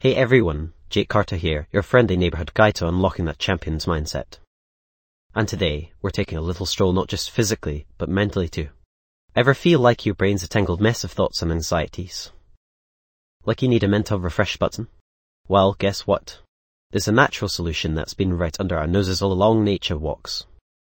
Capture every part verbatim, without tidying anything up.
Hey everyone, Jake Carter here, your friendly neighborhood guide to unlocking that champion's mindset. And today, we're taking a little stroll not just physically, but mentally too. Ever feel like your brain's a tangled mess of thoughts and anxieties? Like you need a mental refresh button? Well, guess what? There's a natural solution that's been right under our noses all along: nature walks.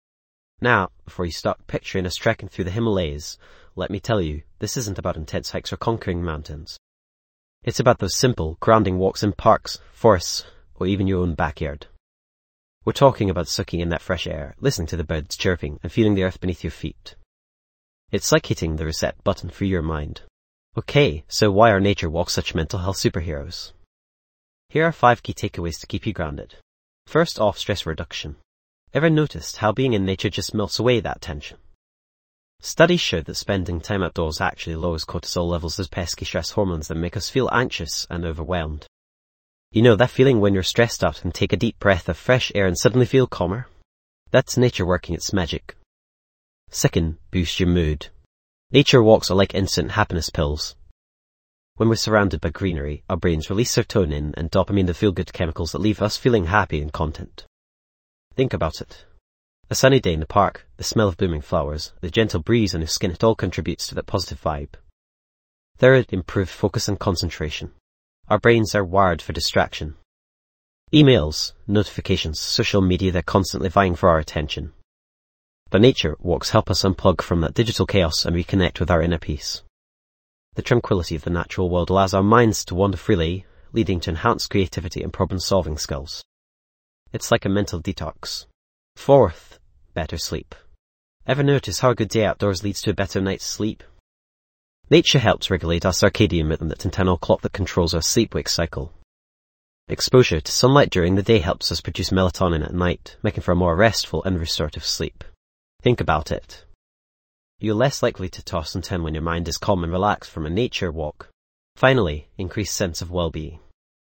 Now, before you start picturing us trekking through the Himalayas, let me tell you, this isn't about intense hikes or conquering mountains. It's about those simple, grounding walks in parks, forests, or even your own backyard. We're talking about soaking in that fresh air, listening to the birds chirping, and feeling the earth beneath your feet. It's like hitting the reset button for your mind. Okay, so why are nature walks such mental health superheroes? Here are five key takeaways to keep you grounded. First off, stress reduction. Ever noticed how being in nature just melts away that tension? Studies show that spending time outdoors actually lowers cortisol levels, those pesky stress hormones that make us feel anxious and overwhelmed. You know that feeling when you're stressed out and take a deep breath of fresh air and suddenly feel calmer? That's nature working its magic. Second, boost your mood. Nature walks are like instant happiness pills. When we're surrounded by greenery, our brains release serotonin and dopamine, the feel-good chemicals that leave us feeling happy and content. Think about it. A sunny day in the park, the smell of blooming flowers, the gentle breeze on your skin, it all contributes to that positive vibe. Third, improved focus and concentration. Our brains are wired for distraction. Emails, notifications, social media, they're constantly vying for our attention. But nature walks help us unplug from that digital chaos and reconnect with our inner peace. The tranquility of the natural world allows our minds to wander freely, leading to enhanced creativity and problem-solving skills. It's like a mental detox. Fourth, better sleep. Ever notice how a good day outdoors leads to a better night's sleep? Nature helps regulate our circadian rhythm, that internal clock that controls our sleep-wake cycle. Exposure to sunlight during the day helps us produce melatonin at night, making for a more restful and restorative sleep. Think about it. You're less likely to toss and turn when your mind is calm and relaxed from a nature walk. Finally, increased sense of well-being.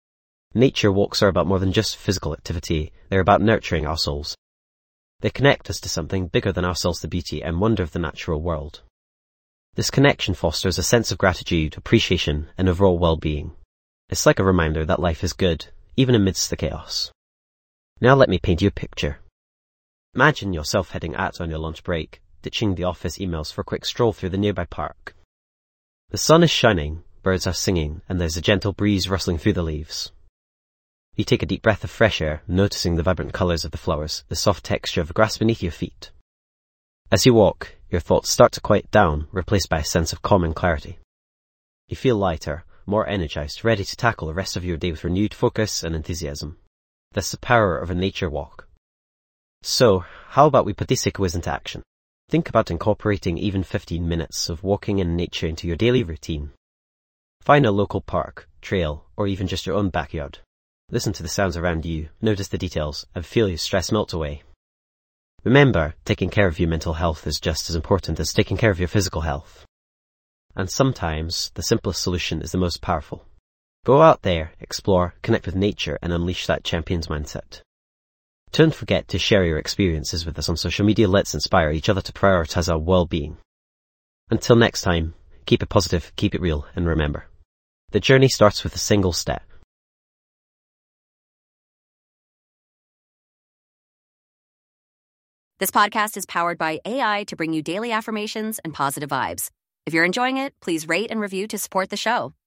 Nature walks are about more than just physical activity, they're about nurturing our souls. They connect us to something bigger than ourselves, the beauty and wonder of the natural world. This connection fosters a sense of gratitude, appreciation, and overall well-being. It's like a reminder that life is good, even amidst the chaos. Now let me paint you a picture. Imagine yourself heading out on your lunch break, ditching the office emails for a quick stroll through the nearby park. The sun is shining, birds are singing, and there's a gentle breeze rustling through the leaves. You take a deep breath of fresh air, noticing the vibrant colours of the flowers, the soft texture of the grass beneath your feet. As you walk, your thoughts start to quiet down, replaced by a sense of calm and clarity. You feel lighter, more energized, ready to tackle the rest of your day with renewed focus and enthusiasm. That's the power of a nature walk. So, how about we put these takeaways into action? Think about incorporating even fifteen minutes of walking in nature into your daily routine. Find a local park, trail, or even just your own backyard. Listen to the sounds around you, notice the details, and feel your stress melt away. Remember, taking care of your mental health is just as important as taking care of your physical health. And sometimes, the simplest solution is the most powerful. Go out there, explore, connect with nature, and unleash that champion's mindset. Don't forget to share your experiences with us on social media. Let's inspire each other to prioritize our well-being. Until next time, keep it positive, keep it real, and remember, the journey starts with a single step. This podcast is powered by A I to bring you daily affirmations and positive vibes. If you're enjoying it, please rate and review to support the show.